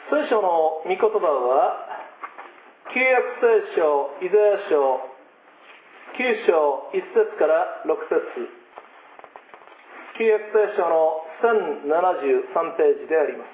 聖書の御言葉は旧約聖書イザヤ書9章1節から6節、旧約聖書の1073ページであります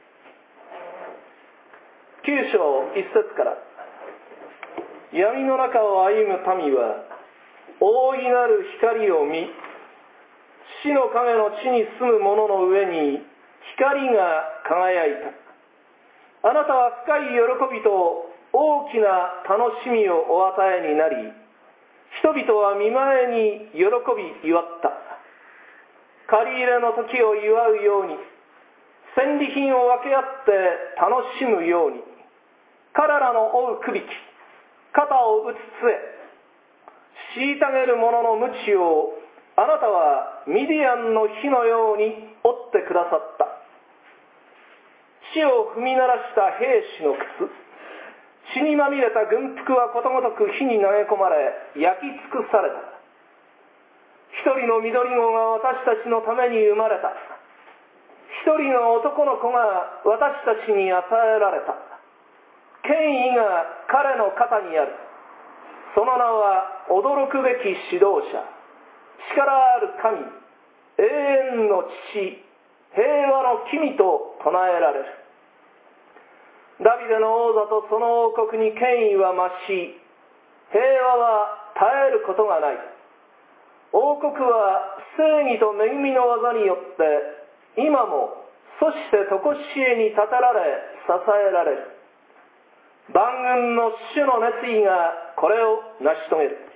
。9章1節から、闇の中を歩む民は大いなる光を見、死の影の地に住む者の上に光が輝いた。あなたは深い喜びと大きな楽しみをお与えになり、人々は見前に喜び祝った。借り入れの時を祝うように、戦利品を分け合って楽しむように、彼らの負うくびき、肩を打つ杖、虐げる者の鞭をあなたはミディアンの火のように折ってくださった。地を踏み鳴らした兵士の靴、血にまみれた軍服はことごとく火に投げ込まれ焼き尽くされた。一人の緑子が私たちのために生まれた。一人の男の子が私たちに与えられた。権威が彼の肩にある。その名は驚くべき指導者、力ある神、永遠の父、平和の君と唱えられる。ダビデの王座とその王国に権威は増し、平和は絶えることがない。王国は正義と恵みの技によって今もそして常しえに立てられ支えられる。万軍の主の熱意がこれを成し遂げる。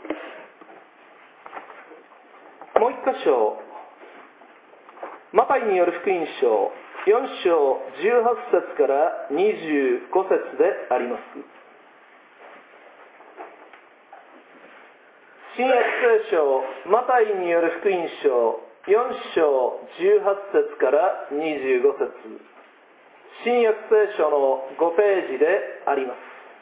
もう一箇所、マタイによる福音書4章18節から25節であります。新約聖書マタイによる福音書4章18節から25節、新約聖書の5ページであります。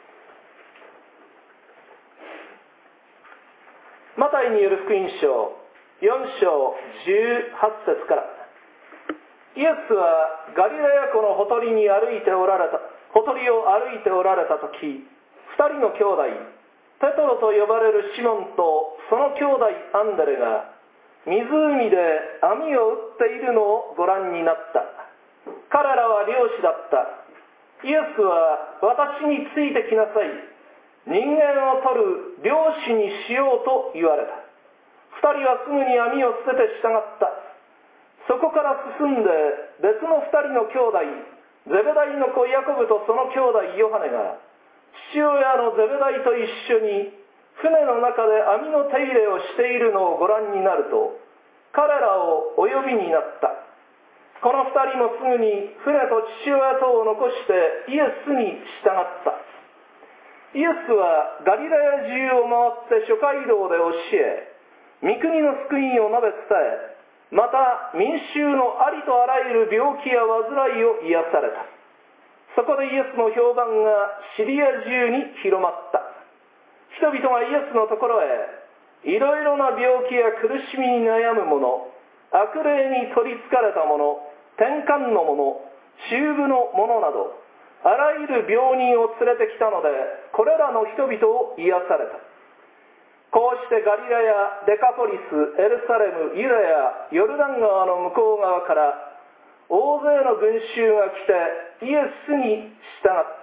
マタイによる福音書4章18節から、イエスはガリラヤ湖のほとりを歩いておられた時、2人の兄弟、ペトロと呼ばれるシモンとその兄弟アンデレが湖で網を打っているのをご覧になった。彼らは漁師だった。イエスは私についてきなさい、人間を取る漁師にしようと言われた。2人はすぐに網を捨てて従った。そこから進んで別の2人の兄弟、ゼベダイの子ヤコブとその兄弟ヨハネが父親のゼベダイと一緒に船の中で網の手入れをしているのをご覧になると、彼らをお呼びになった。この2人もすぐに船と父親とを残してイエスに従った。イエスはガリラヤ中を回って諸街道で教え、御国の福音を述べ伝え、また民衆のありとあらゆる病気や患いを癒された。そこでイエスの評判がシリア中に広まった。人々がイエスのところへ、いろいろな病気や苦しみに悩む者、悪霊に取りつかれた者、転換の者、中部の者など、あらゆる病人を連れてきたので、これらの人々を癒された。こうしてガリラヤ、デカポリス、エルサレム、ユダヤ、ヨルダン川の向こう側から大勢の群衆が来てイエスに従った。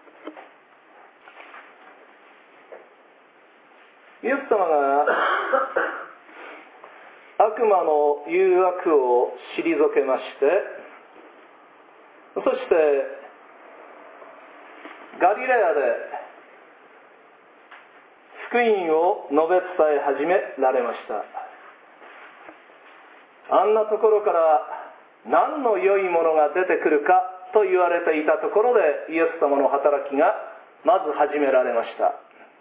イエス様が悪魔の誘惑を退けまして、そしてガリラヤで福音を述べ伝え始められました。あんなところから何の良いものが出てくるかと言われていたところで、イエス様の働きがまず始められました。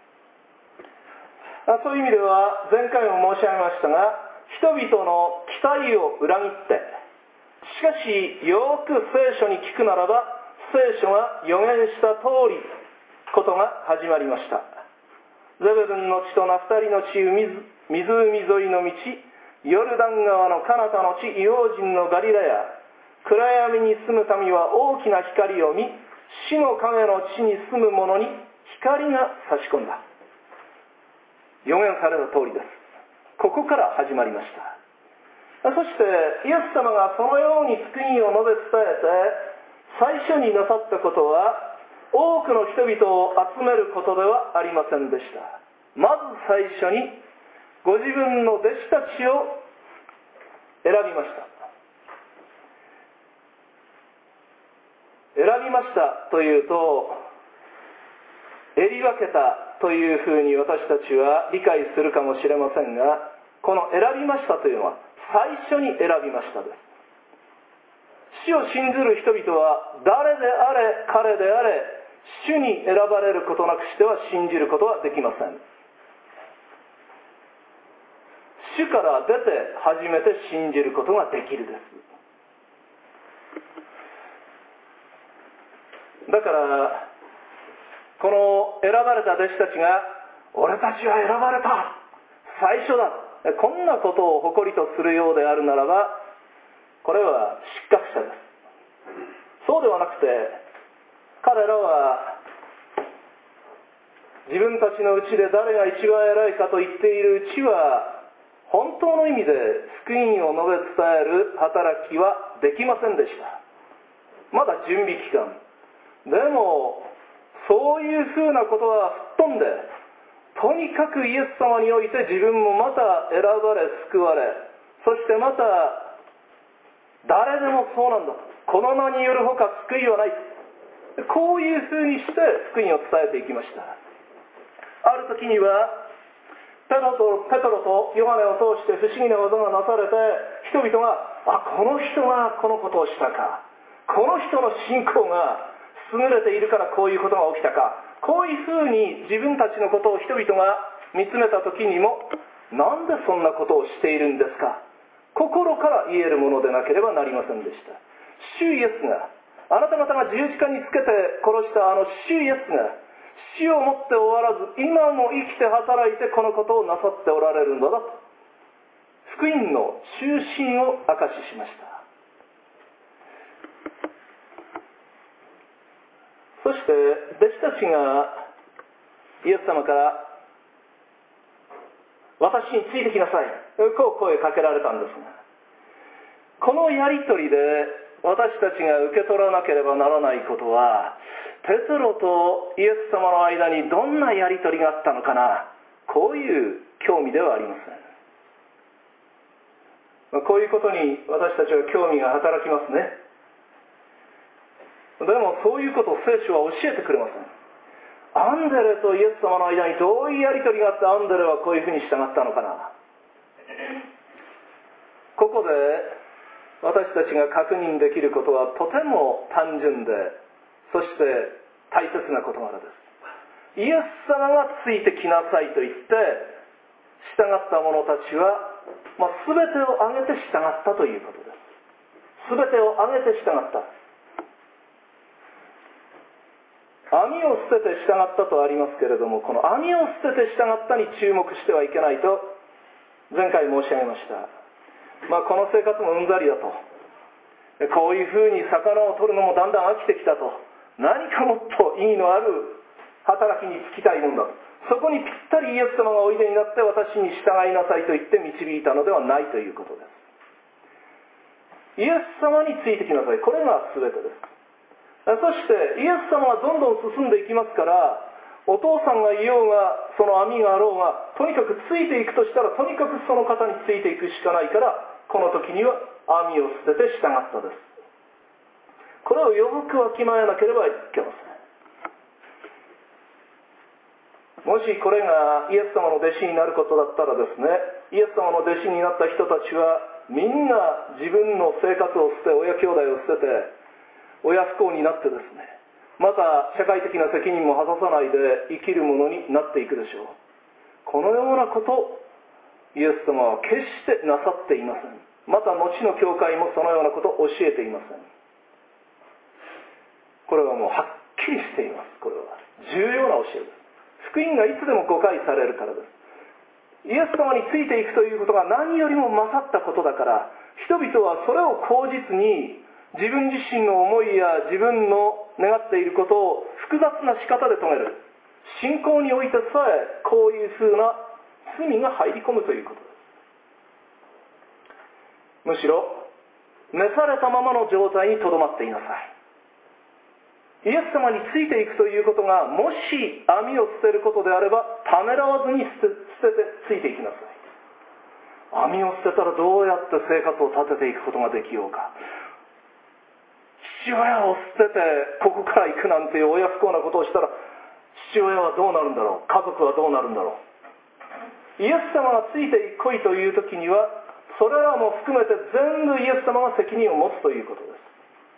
そういう意味では前回も申し上げましたが、人々の期待を裏切って、しかしよく聖書に聞くならば、聖書が予言した通りことが始まりました。ゼベルンの地とナフタリの地、湖沿いの道、ヨルダン川の彼方の地、異邦人のガリラヤ、 暗闇に住む民は大きな光を見、死の影の地に住む者に光が差し込んだ。予言された通りです。ここから始まりました。そしてイエス様がそのように福音を述べ伝えて最初になさったことは、多くの人々を集めることではありませんでした。まず最初にご自分の弟子たちを選びました。選びましたというと、選り分けたというふうに私たちは理解するかもしれませんが、この選びましたというのは最初に選びましたです。死を信ずる人々は誰であれ彼であれ、主に選ばれることなくしては信じることはできません。主から出て初めて信じることができるです。だからこの選ばれた弟子たちが、俺たちは選ばれた、最初だ、こんなことを誇りとするようであるならば、これは失格者です。そうではなくて、彼らは自分たちのうちで誰が一番偉いかと言っているうちは、本当の意味で福音を述べ伝える働きはできませんでした。まだ準備期間。でもそういうふうなことは吹っ飛んで、とにかくイエス様において自分もまた選ばれ救われ、そしてまた誰でもそうなんだ、この名によるほか救いはない、こういうふうにして福音を伝えていきました。ある時にはペトロとヨハネを通して不思議な技がなされて、人々が、この人がこのことをしたか、この人の信仰が優れているからこういうことが起きたか、こういうふうに自分たちのことを人々が見つめた時にも、なんでそんなことをしているんですか、心から言えるものでなければなりませんでした。主イエスが、あなた方が十字架につけて殺したあの主イエスが、死をもって終わらず今も生きて働いてこのことをなさっておられるのだと、福音の中心を明かししました。そして弟子たちがイエス様から私についてきなさい、こう声かけられたんですが、このやり取りで私たちが受け取らなければならないことは、ペテロとイエス様の間にどんなやり取りがあったのかな、こういう興味ではありません。こういうことに私たちは興味が働きますね。でもそういうことを聖書は教えてくれません。アンデレとイエス様の間にどういうやり取りがあって、アンデレはこういうふうに従ったのかな。ここで私たちが確認できることはとても単純で、そして大切な事柄です。イエス様がついてきなさいと言って従った者たちは、全てを挙げて従ったということです。全てを挙げて従った。網を捨てて従ったとありますけれども、この網を捨てて従ったに注目してはいけないと前回申し上げました。この生活もうんざりだと、こういうふうに魚を取るのもだんだん飽きてきたと、何かもっと意義のある働きに就きたいもんだと、そこにぴったりイエス様がおいでになって私に従いなさいと言って導いたのではないということです。イエス様についてきなさい、これが全てです。そしてイエス様がどんどん進んでいきますから、お父さんがいようがその網があろうが、とにかくついていくとしたら、とにかくその方についていくしかないから、この時には網を捨てて従ったです。これをよくわきまえなければいけません。もしこれがイエス様の弟子になることだったらですね、イエス様の弟子になった人たちはみんな自分の生活を捨て、親兄弟を捨てて親不孝になってですね、また社会的な責任も果たさないで生きるものになっていくでしょう。このようなことイエス様は決してなさっていません。また後の教会もそのようなことを教えていません。これはもうはっきりしています。これは重要な教えです。福音がいつでも誤解されるからです。イエス様についていくということが何よりも勝ったことだから、人々はそれを口実に自分自身の思いや自分の願っていることを複雑な仕方で遂げる。信仰においてさえこういうふうな罪が入り込むということです。むしろ召されたままの状態にとどまっていなさい。イエス様についていくということが、もし網を捨てることであればためらわずに捨ててついていきなさい。網を捨てたらどうやって生活を立てていくことができようか。父親を捨ててここから行くなんていう親不孝なことをしたら、父親はどうなるんだろう、家族はどうなるんだろう。イエス様がついてこいという時には、それらも含めて全部イエス様が責任を持つということです。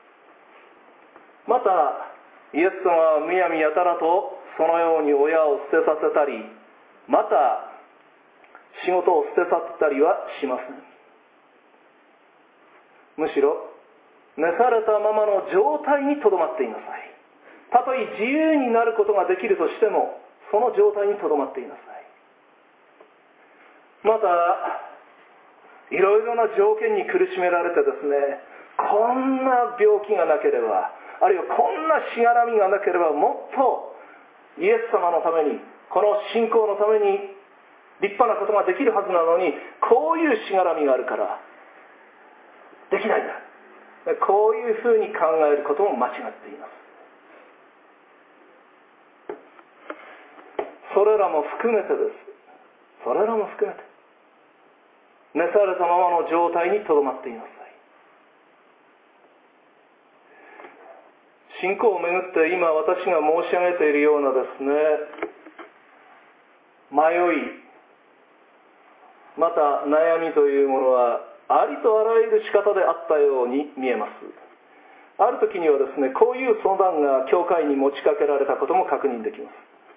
またイエス様はむやみやたらとそのように親を捨てさせたり、また仕事を捨てさせたりはしません。むしろ召されたままの状態にとどまっていなさい。たとえ自由になることができるとしても、その状態にとどまっていなさい。またいろいろな条件に苦しめられてですね、こんな病気がなければ、あるいはこんなしがらみがなければ、もっとイエス様のために、この信仰のために立派なことができるはずなのに、こういうしがらみがあるからできないんだ、こういうふうに考えることも間違っています。それらも含めてです。それらも含めて召されたままの状態にとどまっていなさい。信仰をめぐって今私が申し上げているようなですね、迷い、また悩みというものはありとあらゆる仕方であったように見えます。ある時にはですね、こういう相談が教会に持ちかけられたことも確認できます。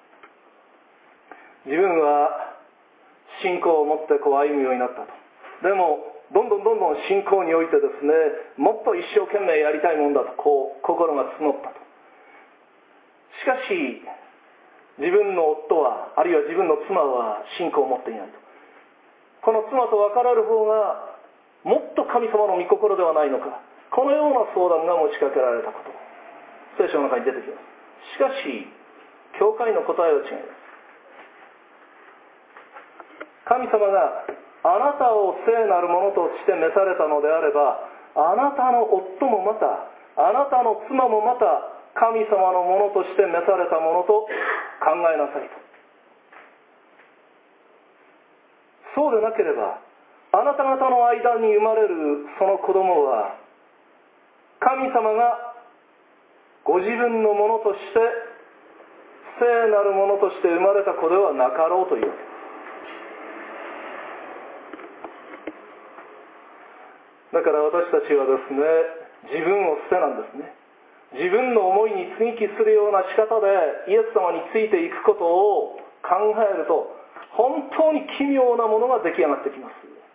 自分は信仰を持って歩むようになったと。でもどんどん信仰においてですね、もっと一生懸命やりたいもんだと心が募ったと。しかし自分の夫は、あるいは自分の妻は信仰を持っていないと。この妻と別れる方がもっと神様の御心ではないのか、このような相談が持ちかけられたこと、聖書の中に出てきます。しかし教会の答えは違います。神様があなたを聖なるものとして召されたのであれば、あなたの夫もまた、あなたの妻もまた神様のものとして召されたものと考えなさいと。そうでなければ、あなた方の間に生まれるその子供は、神様がご自分のものとして聖なるものとして生まれた子ではなかろうというわけです。だから私たちはですね、自分を捨てなんですね。自分の思いに接ぎ木するような仕方でイエス様についていくことを考えると、本当に奇妙なものが出来上がってきます。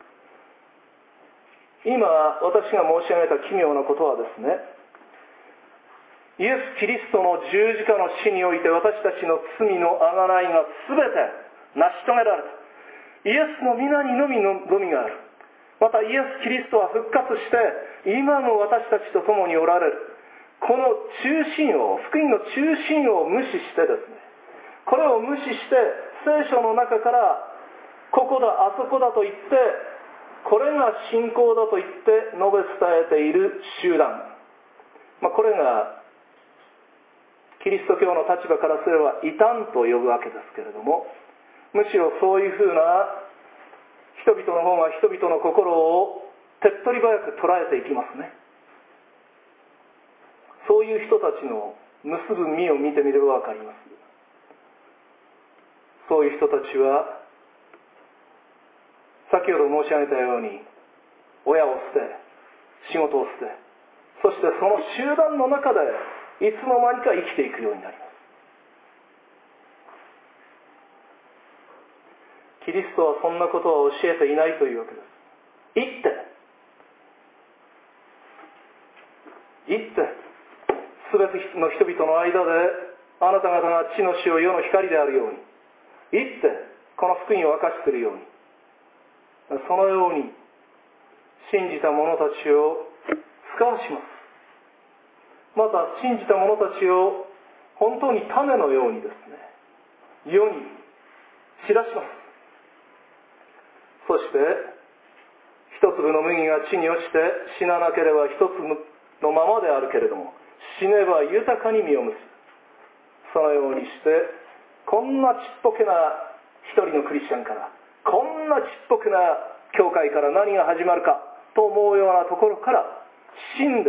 今私が申し上げた奇妙なことはですね、イエス・キリストの十字架の死において私たちの罪のあがないが全て成し遂げられた。イエスの皆にのみ望みがある。またイエス・キリストは復活して今も私たちと共におられる。この中心を、福音の中心を無視してですね、これを無視して聖書の中からここだあそこだと言って、これが信仰だと言って述べ伝えている集団、これがキリスト教の立場からすれば異端と呼ぶわけですけれども、むしろそういうふうな人々の方が人々の心を手っ取り早く捉えていきますね。そういう人たちの結ぶ実を見てみれば分かります。そういう人たちは先ほど申し上げたように、親を捨て、仕事を捨て、そしてその集団の中でいつの間にか生きていくようになります。キリストはそんなことは教えていないというわけです。行って全ての人々の間であなた方が地の塩、世の光であるように、行ってこの福音を明かしするように、そのように信じた者たちを使わします。 また信じた者たちを本当に種のようにですね、世に散らします。そして一粒の麦が地に落ちて死ななければ一粒のままであるけれども、死ねば豊かに実を結ぶ。そのようにしてこんなちっぽけな一人のクリスチャンから、こんなちっぽけな教会から何が始まるかと思うようなところから死んで、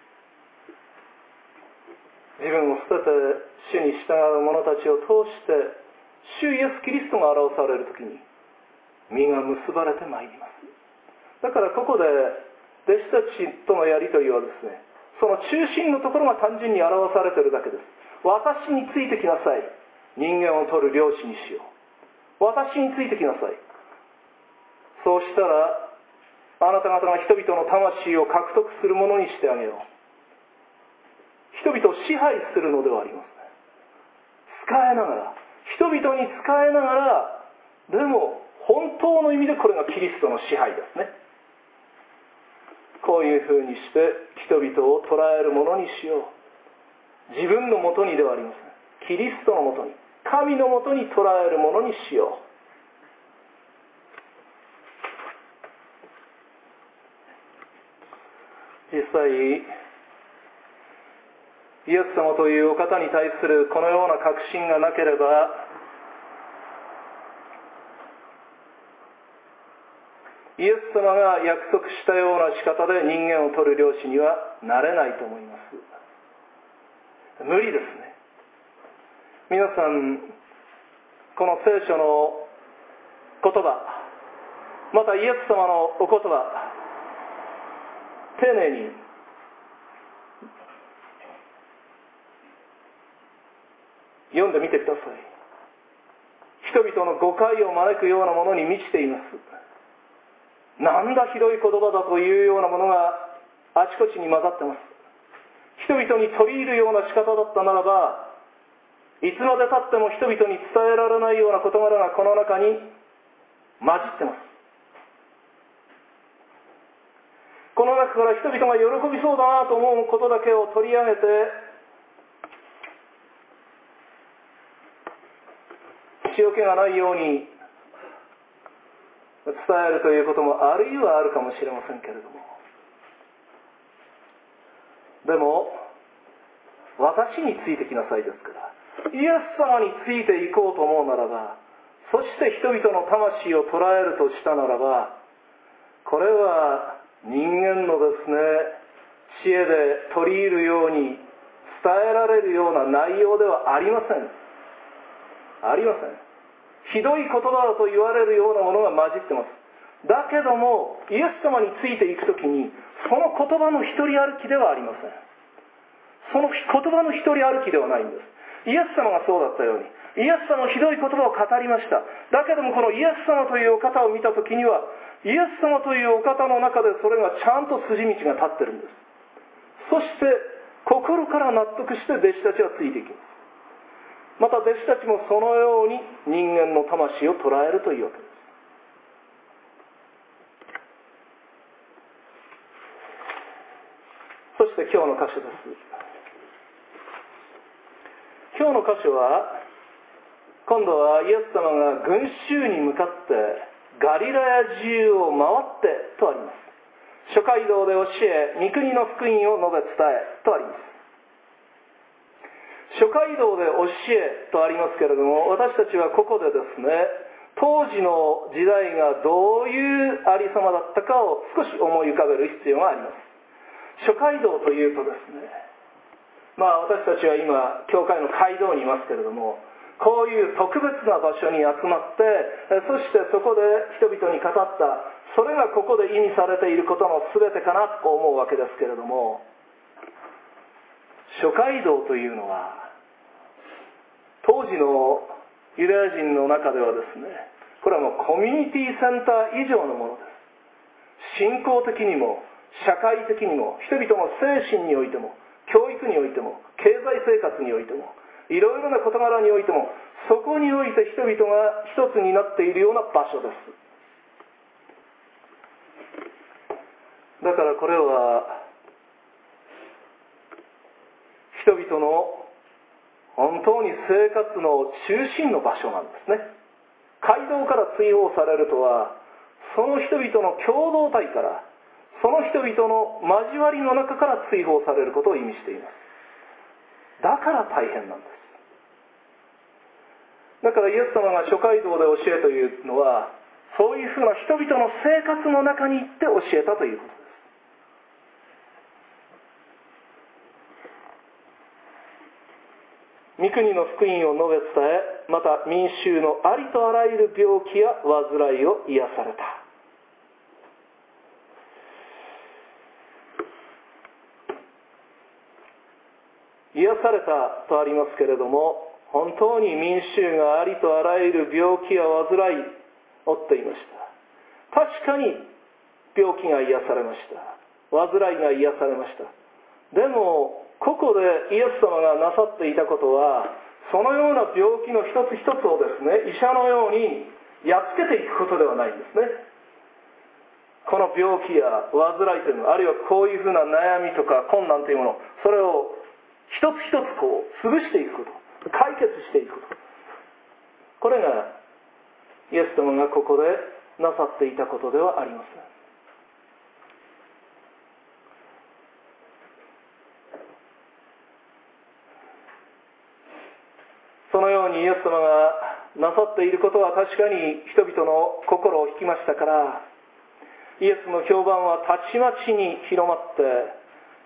自分を捨てて主に従う者たちを通して主イエス・キリストが表されるときに実が結ばれてまいります。だからここで弟子たちとのやりとりはですね、その中心のところが単純に表されているだけです。私についてきなさい、人間を取る漁師にしよう。私についてきなさい。そうしたらあなた方が人々の魂を獲得するものにしてあげよう。人々を支配するのではありません。使えながら、人々に使えながら、でも本当の意味でこれがキリストの支配ですね。こういうふうにして人々を捉えるものにしよう。自分のもとにではありません。キリストのもとに、神のもとに捉えるものにしよう。実際イエス様というお方に対するこのような確信がなければ、イエス様が約束したような仕方で人間を取る漁師にはなれないと思います。無理ですね。皆さん、この聖書の言葉、またイエス様のお言葉、丁寧に読んでみてください。人々の誤解を招くようなものに満ちています。なんだひどい言葉だというようなものがあちこちに混ざってます。人々に取り入るような仕方だったならば、いつまでたっても人々に伝えられないような事柄がこの中に混じってます。この中から人々が喜びそうだなと思うことだけを取り上げて、塩気がないように伝えるということもあるいはあるかもしれませんけれども、でも私についてきなさいですから、イエス様についていこうと思うならば、そして人々の魂を捉えるとしたならば、これは人間のですね、知恵で取り入るように伝えられるような内容ではありません。ありません。ひどい言葉だと言われるようなものが混じってます。だけどもイエス様についていくときに、その言葉の一人歩きではありません。その言葉の一人歩きではないんです。イエス様がそうだったように、イエス様はひどい言葉を語りました。だけどもこのイエス様というお方を見たときには、イエス様というお方の中でそれがちゃんと筋道が立ってるんです。そして心から納得して弟子たちはついていきます。また弟子たちもそのように人間の魂を捉えるというわけです。そして今日の箇所です。今日の箇所は、今度はイエス様が群衆に向かってガリラヤ中を回ってとあります。諸街道で教え、御国の福音を述べ伝えとあります。諸街道で教えとありますけれども、私たちはここでですね、当時の時代がどういうありさまだったかを少し思い浮かべる必要があります。諸街道というとですね、私たちは今教会の街道にいますけれども、こういう特別な場所に集まって、そしてそこで人々に語った、それがここで意味されていることの全てかなと思うわけですけれども、諸街道というのは当時のユダヤ人の中ではですね、これはもうコミュニティセンター以上のものです。信仰的にも社会的にも人々の精神においても教育においても経済生活においてもいろいろな事柄においても、そこにおいて人々が一つになっているような場所です。だからこれは 々の本当に生活の中心の場所なんですね。街道から追放されるとは、その人々の共同体から、その人々の交わりの中から追放されることを意味しています。だから大変なんです。だからイエス様が諸街道で教えというのは、そういうふうな人々の生活の中に行って教えたということです。御国の福音を述べ伝え、また民衆のありとあらゆる病気や患いを癒された。癒されたとありますけれども、本当に民衆がありとあらゆる病気や患いを負っていました。確かに病気が癒されました。患いが癒されました。でもここでイエス様がなさっていたことは、そのような病気の一つ一つをですね、医者のようにやっつけていくことではないんですね。この病気や患いというの、あるいはこういうふうな悩みとか困難というもの、それを一つ一つこう潰していくこと、解決していくこと、これがイエス様がここでなさっていたことではありません。そのようにイエス様がなさっていることは確かに人々の心を引きましたから、イエスの評判はたちまちに広まって、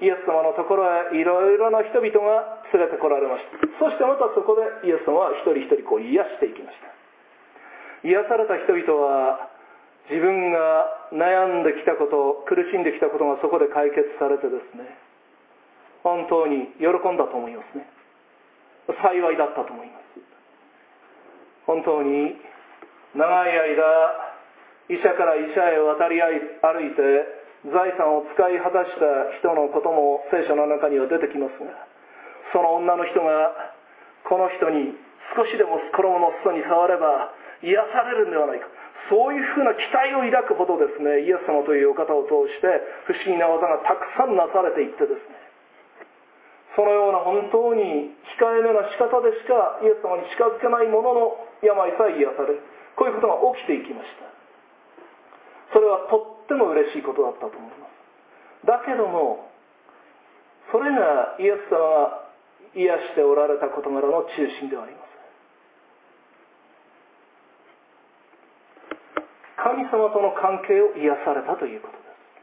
イエス様のところへいろいろな人々が連れてこられました。そしてまたそこでイエス様は一人一人こう癒していきました。癒された人々は自分が悩んできたこと、苦しんできたことがそこで解決されてですね、本当に喜んだと思いますね。幸いだったと思います。本当に長い間医者から医者へ渡り歩いて財産を使い果たした人のことも聖書の中には出てきますが、その女の人がこの人に少しでも衣の裾に触れば癒されるんではないか、そういうふうな期待を抱くほどですね、イエス様というお方を通して不思議な技がたくさんなされていってですね、そのような本当に控えめな仕方でしかイエス様に近づけないものの病さえ癒される、こういうことが起きていきました。それはとっても嬉しいことだったと思います。だけどもそれがイエス様が癒しておられた事柄の中心ではありません。神様との関係を癒されたということです。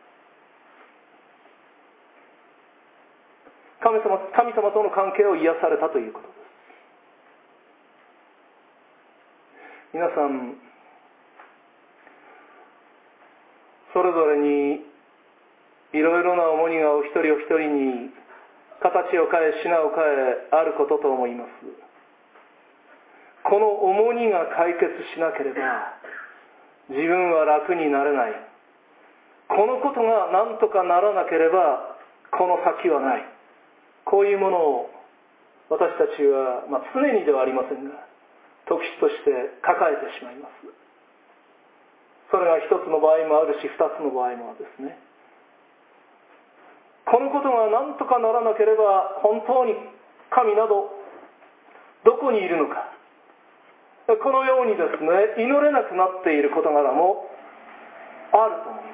神様との関係を癒されたということです。皆さんそれぞれにいろいろな重荷がお一人お一人に形を変え品を変えあることと思います。この重荷が解決しなければ自分は楽になれない。このことが何とかならなければこの先はない。こういうものを私たちは、常にではありませんが時として抱えてしまいます。それが一つの場合もあるし二つの場合もですね、このことが何とかならなければ本当に神などどこにいるのか、このようにですね祈れなくなっている事柄もあると思います。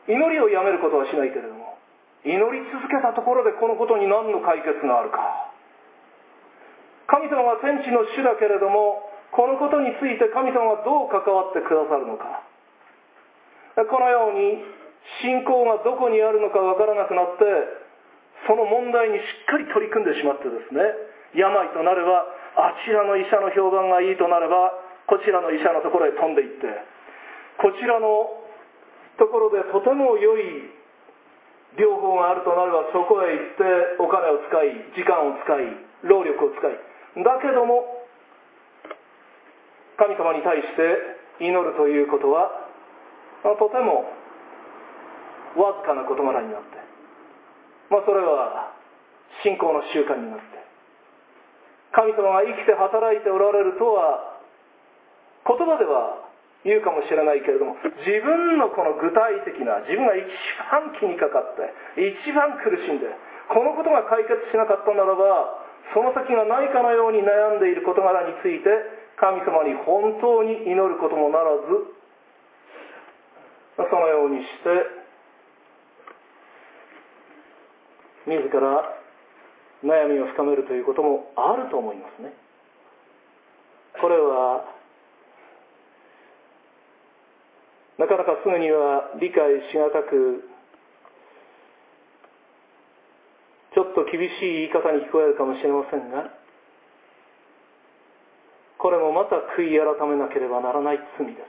祈りをやめることはしないけれども、祈り続けたところでこのことに何の解決があるか。神様が天地の主だけれどもこのことについて神様がどう関わってくださるのか、このように信仰がどこにあるのかわからなくなってその問題にしっかり取り組んでしまってですね、病となればあちらの医者の評判がいいとなればこちらの医者のところへ飛んでいって、こちらのところでとても良い療法があるとなればそこへ行ってお金を使い時間を使い労力を使い、だけども神様に対して祈るということはとてもわずかな事柄になって、それは信仰の習慣になって、神様が生きて働いておられるとは言葉では言うかもしれないけれども、自分のこの具体的な自分が一番気にかかって一番苦しんでこのことが解決しなかったならば、その先がないかのように悩んでいる事柄について神様に本当に祈ることもならず、そのようにして自ら悩みを深めるということもあると思いますね。これはなかなかすぐには理解しがたく、ちょっと厳しい言い方に聞こえるかもしれませんが、これもまた悔い改めなければならない罪です。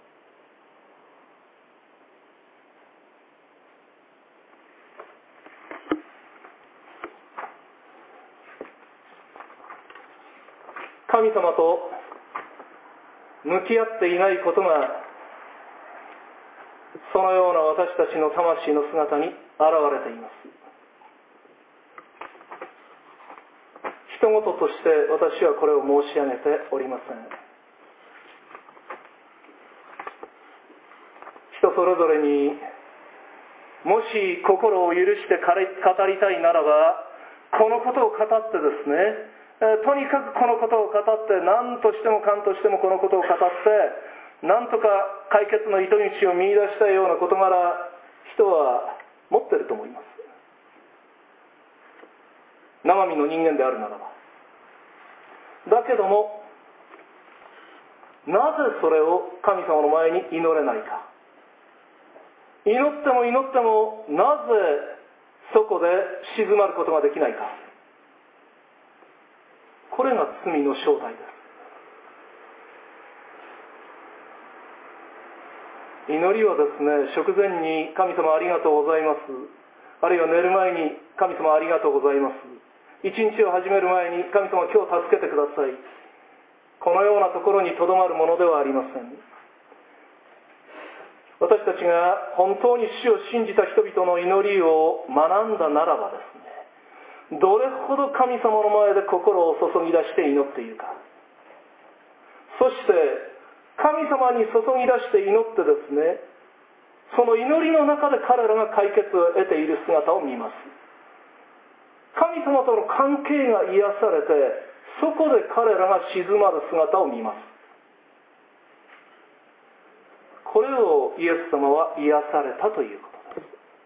神様と向き合っていないことが、そのような私たちの魂の姿に現れています。人事として私はこれを申し上げておりません。人それぞれにもし心を許して語りたいならば、このことを語ってですね、とにかくこのことを語って、何としてもかんとしてもこのことを語って、なんとか解決の糸口を見出したいような事柄、人は持っていると思います。生身の人間であるならば。だけども、なぜそれを神様の前に祈れないか。祈っても祈っても、なぜそこで静まることができないか。これが罪の正体です。祈りはですね、食前に神様ありがとうございます、あるいは寝る前に神様ありがとうございます、一日を始める前に神様今日助けてください、このようなところにとどまるものではありません。私たちが本当に主を信じた人々の祈りを学んだならばですね、どれほど神様の前で心を注ぎ出して祈っているか。そして神様に注ぎ出して祈ってですね、その祈りの中で彼らが解決を得ている姿を見ます。神様との関係が癒されて、そこで彼らが静まる姿を見ます。これをイエス様は癒されたということ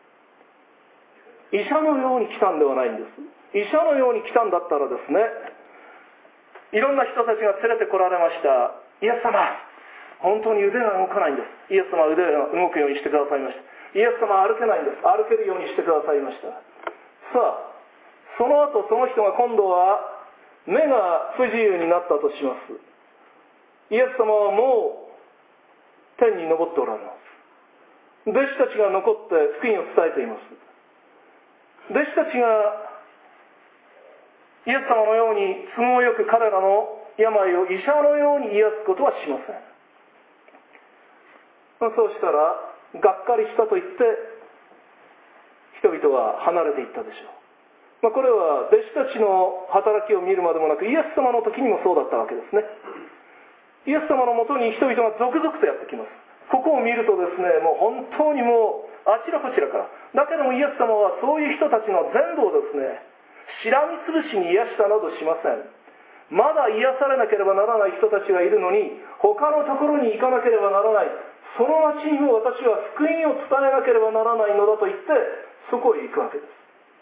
です。医者のように来たんではないんです。医者のように来たんだったらですね、いろんな人たちが連れてこられました。イエス様、本当に腕が動かないんです。イエス様は腕が動くようにしてくださいました。イエス様は歩けないんです。歩けるようにしてくださいました。さあ、その後その人が今度は目が不自由になったとします。イエス様はもう天に昇っておられます。弟子たちが残って福音を伝えています。弟子たちがイエス様のように都合よく彼らの病を医者のように癒すことはしません。そうしたらがっかりしたと言って人々は離れていったでしょう。これは弟子たちの働きを見るまでもなく、イエス様の時にもそうだったわけですね。イエス様のもとに人々が続々とやってきます。ここを見るとですね、もう本当にもうあちらこちらから。だけどもイエス様はそういう人たちの全部をですね、しらみつぶしに癒したなどしません。まだ癒されなければならない人たちがいるのに、他のところに行かなければならない。その町にも私は福音を伝えなければならないのだと言って、そこへ行くわけです。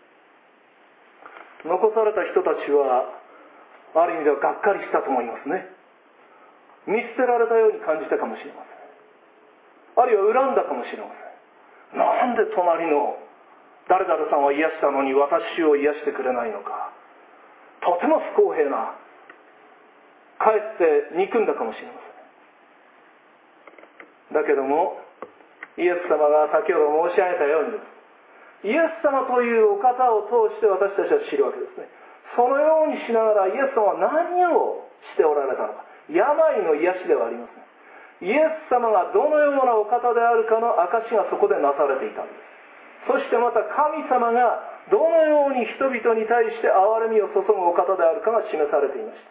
残された人たちは、ある意味ではがっかりしたと思いますね。見捨てられたように感じたかもしれません。あるいは恨んだかもしれません。なんで隣の誰々さんは癒したのに私を癒してくれないのか。とても不公平な。かえって憎んだかもしれません。だけどもイエス様が先ほど申し上げたようにです。イエス様というお方を通して私たちは知るわけですね。そのようにしながらイエス様は何をしておられたのか。病の癒しではありません。イエス様がどのようなお方であるかの証がそこでなされていたんです。そしてまた神様がどのように人々に対して憐れみを注ぐお方であるかが示されていました。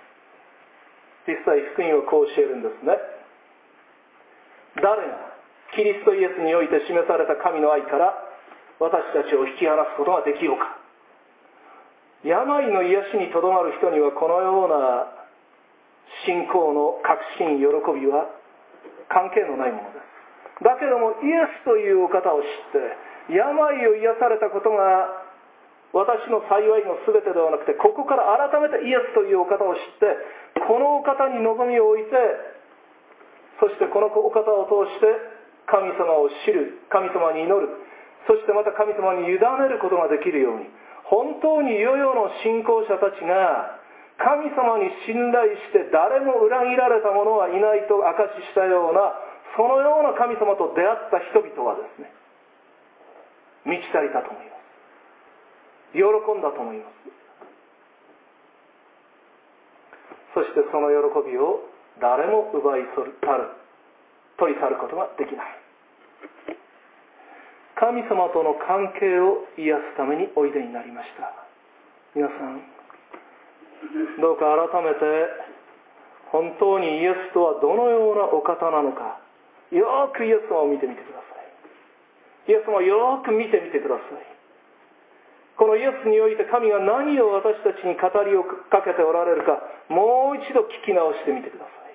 実際福音はこう教えるんですね。誰がキリストイエスにおいて示された神の愛から私たちを引き離すことができようか。病の癒しにとどまる人にはこのような信仰の確信、喜びは関係のないものです。だけどもイエスというお方を知って病を癒されたことが私の幸いの全てではなくて、ここから改めてイエスというお方を知ってこのお方に望みを置いて、そしてこのお方を通して神様を知る、神様に祈る、そしてまた神様に委ねることができるように、本当に世々の信仰者たちが神様に信頼して誰も裏切られた者はいないと証ししたような、そのような神様と出会った人々はですね、満ち足りたと思います。喜んだと思います。そしてその喜びを誰も奪い取り去ることができない。神様との関係を癒すためにおいでになりました。皆さん、どうか改めて本当にイエスとはどのようなお方なのか、よくイエス様を見てみてください。イエス様をよく見てみてください。このイエスにおいて神が何を私たちに語りをかけておられるか、もう一度聞き直してみてください。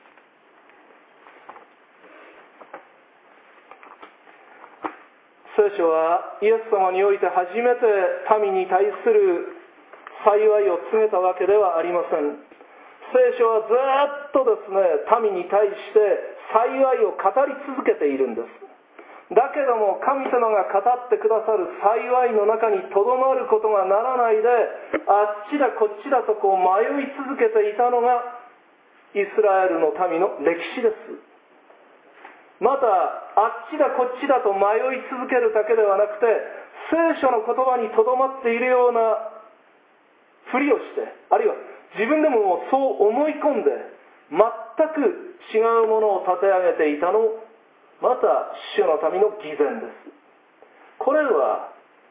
聖書はイエス様において初めて民に対する幸いを告げたわけではありません。聖書はずっとですね、民に対して幸いを語り続けているんです。だけども神様が語ってくださる幸いの中にとどまることがならないで、あっちだこっちだと迷い続けていたのがイスラエルの民の歴史です。またあっちだこっちだと迷い続けるだけではなくて、聖書の言葉にとどまっているようなふりをして、あるいは自分でもそう思い込んで全く違うものを立て上げていたの、また主の民の偽善です。これは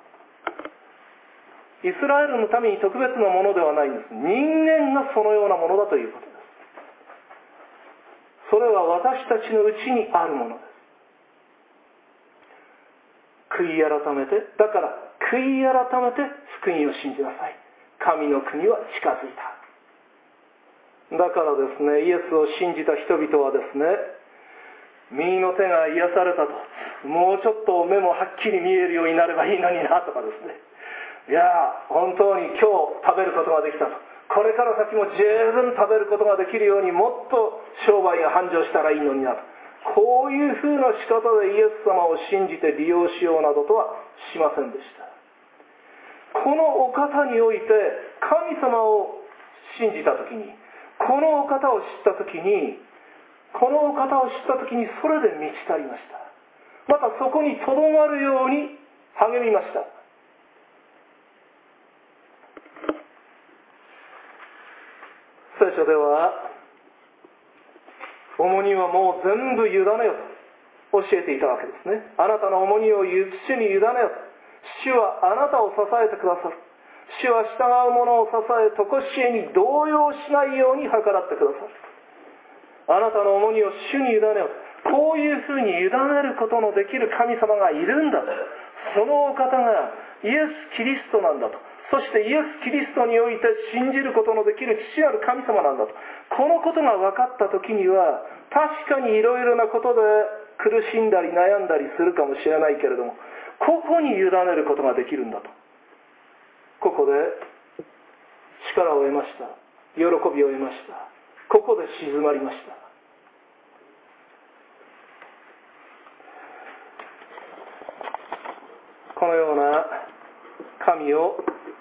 イスラエルの民に特別なものではないんです。人間がそのようなものだということです。それは私たちのうちにあるものです。悔い改めて、だから悔い改めて福音を信じなさい。神の国は近づいた。だからですね、イエスを信じた人々はですね、右の手が癒されたと、もうちょっと目もはっきり見えるようになればいいのになとかですね、いや本当に今日食べることができたと、これから先も十分食べることができるようにもっと商売が繁盛したらいいのになと、こういうふうな仕方でイエス様を信じて利用しようなどとはしませんでした。このお方において神様を信じたときに、このお方を知ったときに、それで満ち足りました。またそこにとどまるように励みました。聖書では重荷はもう全部委ねよと教えていたわけですね。あなたの重荷を主に委ねよと。主はあなたを支えてくださる。主は従う者を支え、常しえに動揺しないように計らってくださる。あなたの重荷を主に委ねよと。こういうふうに委ねることのできる神様がいるんだと。そのお方がイエス・キリストなんだと。そしてイエス・キリストにおいて信じることのできる父なる神様なんだと。このことが分かったときには、確かにいろいろなことで苦しんだり悩んだりするかもしれないけれども、ここに委ねることができるんだと。ここで力を得ました。喜びを得ました。ここで静まりました。このような神を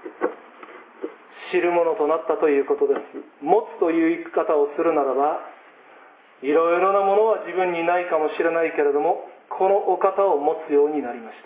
知るものとなったということです。持つという生き方をするならば、いろいろなものは自分にないかもしれないけれども、このお方を持つようになりました。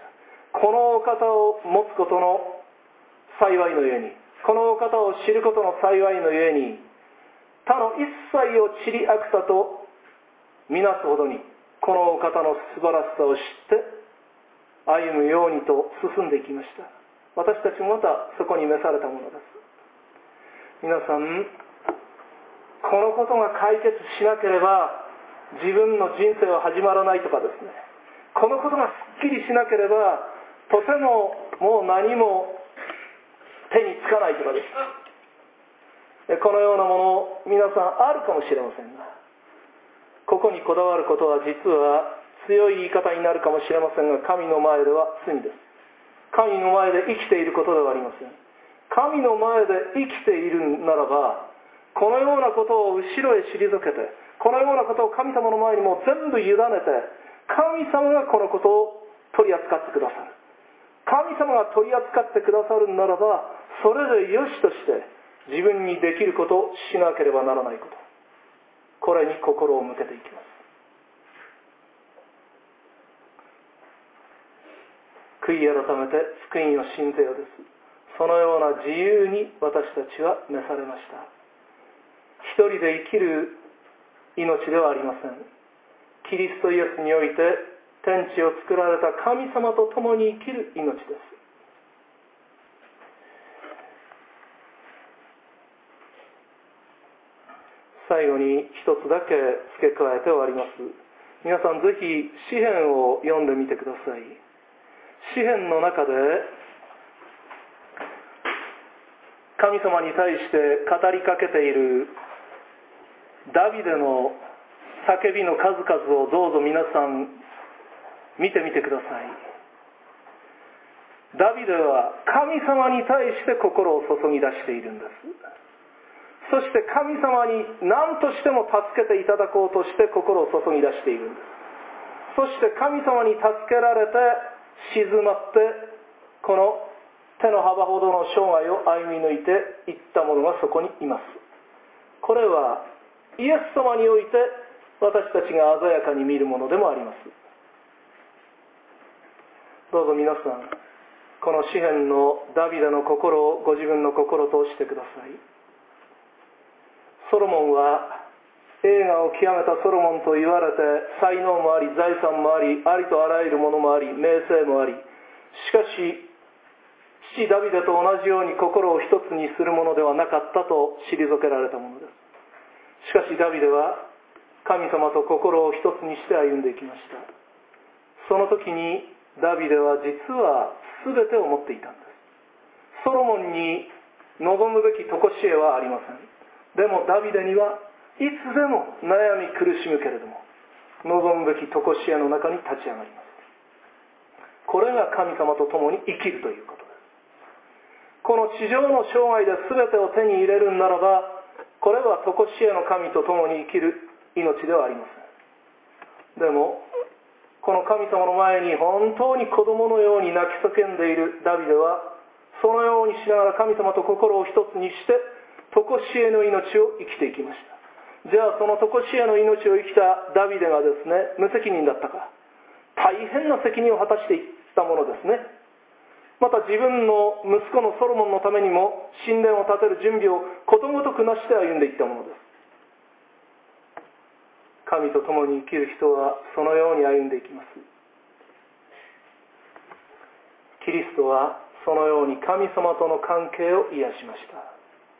このお方を持つことの幸いのゆえに、このお方を知ることの幸いのゆえに、他の一切を塵あくさとみなすほどに、このお方の素晴らしさを知って歩むようにと進んでいきました。私たちもまたそこに召されたものです。皆さん、このことが解決しなければ自分の人生は始まらないとかですね、このことがすっきりしなければとてももう何も手につかないとかです。このようなもの皆さんあるかもしれませんが、ここにこだわることは実は強い言い方になるかもしれませんが、神の前では罪です。神の前で生きていることではありません。神の前で生きているならば、このようなことを後ろへ退けて、このようなことを神様の前にも全部委ねて、神様がこのことを取り扱ってくださる。神様が取り扱ってくださるならば、それでよしとして自分にできることをしなければならないこと、これに心を向けていきます。悔い改めて福音を信ぜよです。そのような自由に私たちは召されました。一人で生きる命ではありません。キリストイエスにおいて天地を作られた神様と共に生きる命です。最後に一つだけ付け加えて終わります。皆さんぜひ詩篇を読んでみてください。詩篇の中で神様に対して語りかけているダビデの叫びの数々をどうぞ皆さん見てみてください。ダビデは神様に対して心を注ぎ出しているんです。そして神様に何としても助けていただこうとして心を注ぎ出しているんです。そして神様に助けられて静まってこの手の幅ほどの生涯を歩み抜いていった者がそこにいます。これはイエス様において私たちが鮮やかに見るものでもあります。どうぞ皆さん、この詩篇のダビデの心をご自分の心としてください。ソロモンは栄華を極めたソロモンと言われて、才能もあり財産もあり、ありとあらゆるものもあり、名声もあり、しかし父ダビデと同じように心を一つにするものではなかったと退けられたものです。しかしダビデは神様と心を一つにして歩んでいきました。その時にダビデは実は全てを持っていたんです。ソロモンに望むべき常しえはありません。でもダビデにはいつでも悩み苦しむけれども望むべき常しえの中に立ち上がります。これが神様と共に生きるということです。この地上の生涯で全てを手に入れるならば、これは常しえの神と共に生きる命ではありません。でもこの神様の前に本当に子供のように泣き叫んでいるダビデは、そのようにしながら神様と心を一つにして常しえの命を生きていきました。じゃあその常しえの命を生きたダビデがですね、無責任だったか。大変な責任を果たしていったものですね。また自分の息子のソロモンのためにも神殿を建てる準備をことごとくなして歩んでいったものです。神と共に生きる人はそのように歩んでいきます。キリストはそのように神様との関係を癒しました。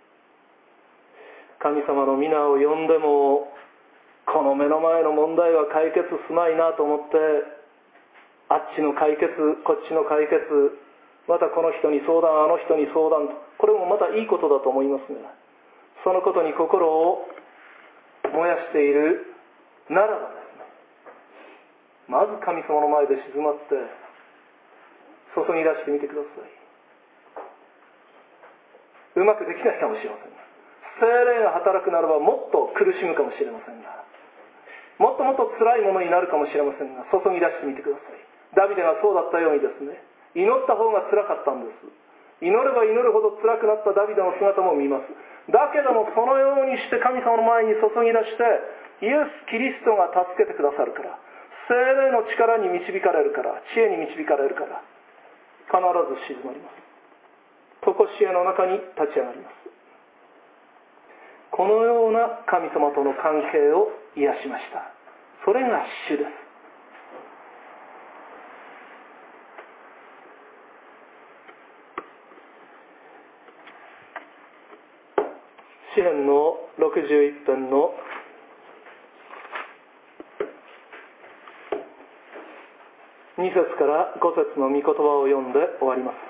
神様の皆を呼んでもこの目の前の問題は解決しないなと思って、あっちの解決こっちの解決、またこの人に相談あの人に相談、これもまたいいことだと思いますが、そのことに心を燃やしているならばですね、まず神様の前で静まって注ぎ出してみてください。うまくできないかもしれませんが、聖霊が働くならばもっと苦しむかもしれませんが、もっともっと辛いものになるかもしれませんが、注ぎ出してみてください。ダビデがそうだったようにですね、祈った方が辛かったんです。祈れば祈るほど辛くなったダビデの姿も見ます。だけどもそのようにして神様の前に注ぎ出してイエス・キリストが助けてくださるから、聖霊の力に導かれるから、知恵に導かれるから、必ず静まります。常しえの中に立ち上がります。このような神様との関係を癒しました。それが主です。詩篇の61編の 2節から5節の御言葉を読んで終わります。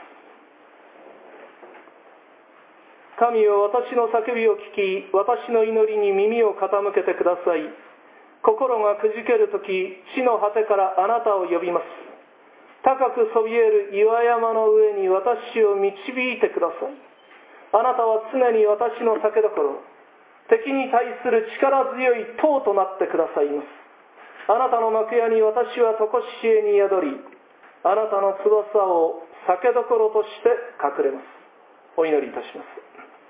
神よ、私の叫びを聞き、私の祈りに耳を傾けてください。心がくじけるとき、地の果てからあなたを呼びます。高くそびえる岩山の上に私を導いてください。あなたは常に私の酒どころ、敵に対する力強い塔となってくださいます。あなたの幕屋に私は常しえに宿り、あなたの翼を酒どころとして隠れます。お祈りいたします。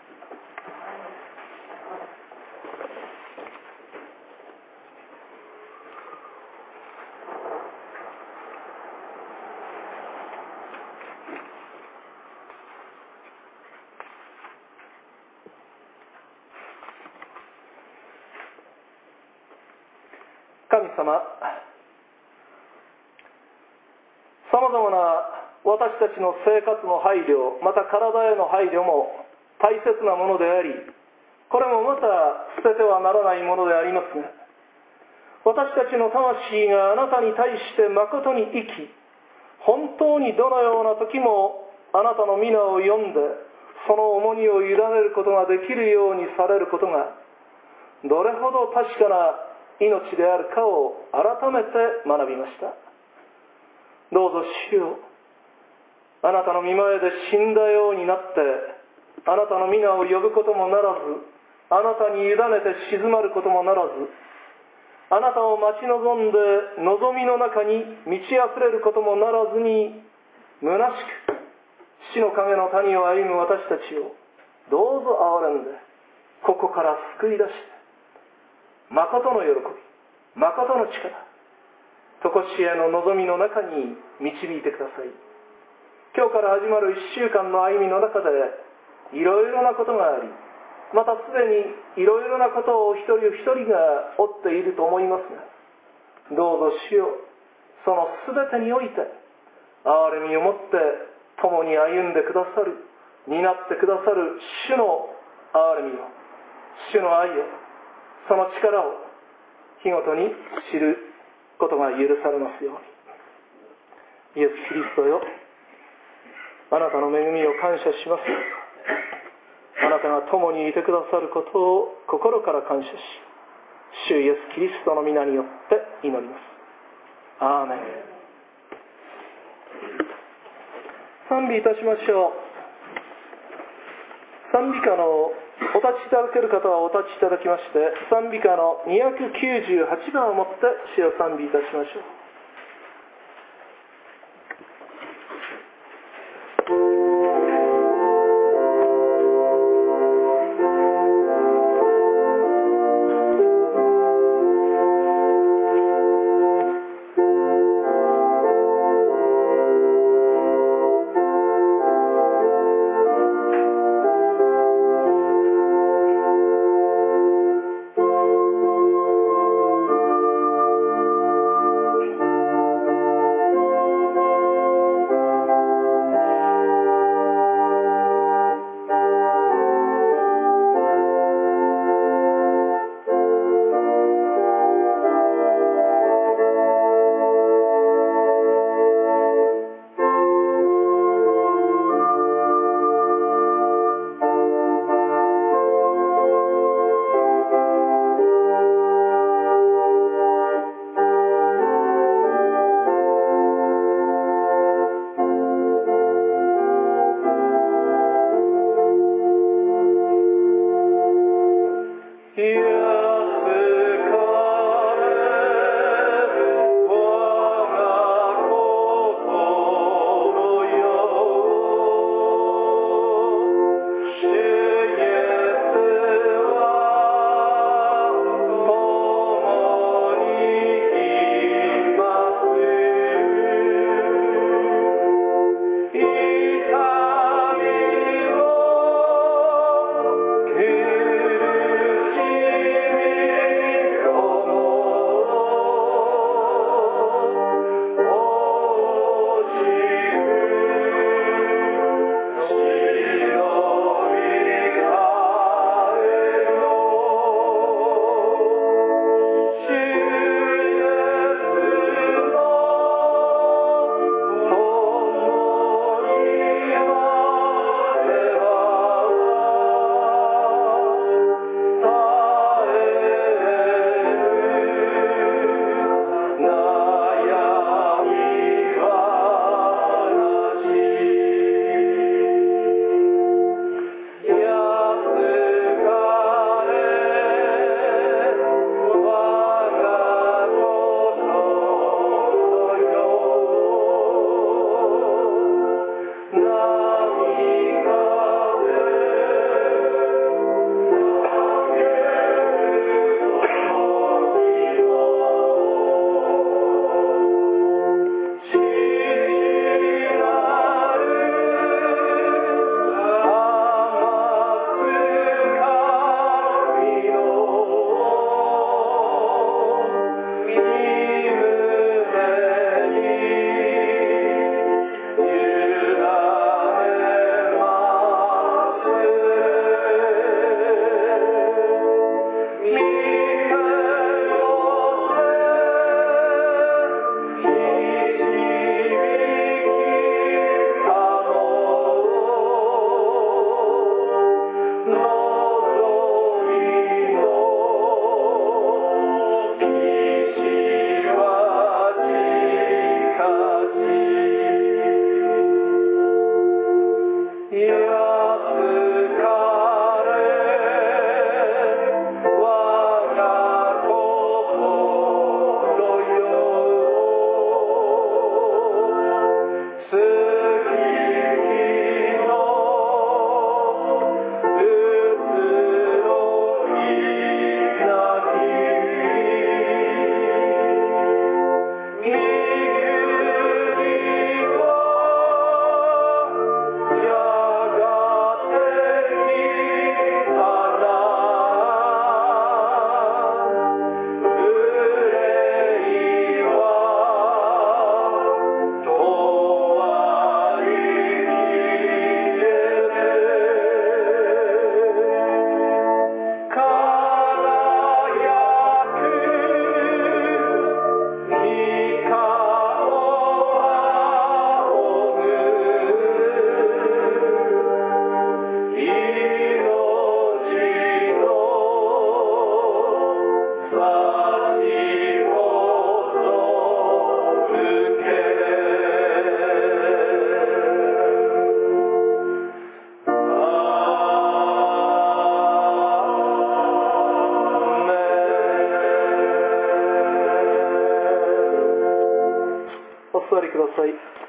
神様、さまざまな私たちの生活の配慮、また体への配慮も大切なものであり、これもまた捨ててはならないものでありますが、私たちの魂があなたに対して誠に生き、本当にどのような時もあなたの皆を読んで、その重荷を委ねることができるようにされることが、どれほど確かな命であるかを改めて学びました。どうぞ主よ、あなたの御前で死んだようになって、あなたの皆を呼ぶこともならず、あなたに委ねて静まることもならず、あなたを待ち望んで望みの中に満ち溢れることもならずに、虚しく死の影の谷を歩む私たちをどうぞ憐れんで、ここから救い出して、誠の喜び、誠の力、常しえの望みの中に導いてください。今日から始まる1週間の歩みの中でいろいろなことがあり、またすでにいろいろなことを一人一人が負っていると思いますが、どうぞ主よ、その全てにおいて憐れみをもって共に歩んでくださる、担ってくださる主の憐れみを、主の愛を、その力を日ごとに知ることが許されますように。イエス・キリストよ、あなたの恵みを感謝します。あなたが共にいてくださることを心から感謝し、主イエス・キリストの皆によって祈ります。アーメン。賛美いたしましょう。賛美歌のお立ちいただける方はお立ちいただきまして、賛美歌の298番をもって主を賛美いたしましょう。 座りください。